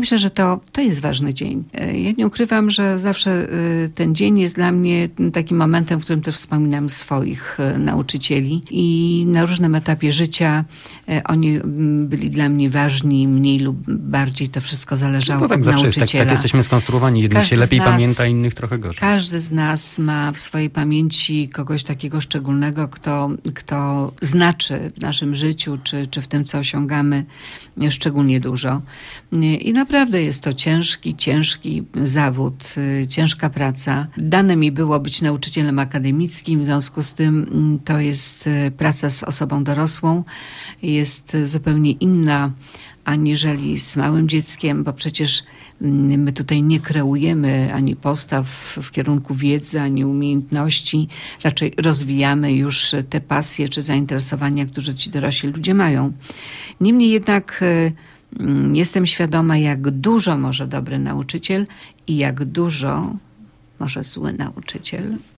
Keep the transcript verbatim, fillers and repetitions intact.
Ja myślę, że to, to jest ważny dzień. Ja nie ukrywam, że zawsze ten dzień jest dla mnie takim momentem, w którym też wspominam swoich nauczycieli i na różnym etapie życia oni byli dla mnie ważni, mniej lub bardziej to wszystko zależało no to tak od zawsze nauczyciela. jest, tak, tak jesteśmy skonstruowani. Jednych Każdy się lepiej z nas, pamięta, innych trochę gorzej. Każdy z nas ma w swojej pamięci kogoś takiego szczególnego, kto, kto znaczy w naszym życiu, czy, czy w tym, co osiągamy, szczególnie dużo. I naprawdę jest to ciężki, ciężki zawód, ciężka praca. Dane mi było być nauczycielem akademickim, w związku z tym to jest praca z osobą dorosłą, jest zupełnie inna aniżeli z małym dzieckiem, bo przecież my tutaj nie kreujemy ani postaw w kierunku wiedzy, ani umiejętności. Raczej rozwijamy już te pasje czy zainteresowania, które ci dorośli ludzie mają. Niemniej jednak jestem świadoma, jak dużo może dobry nauczyciel i jak dużo może zły nauczyciel.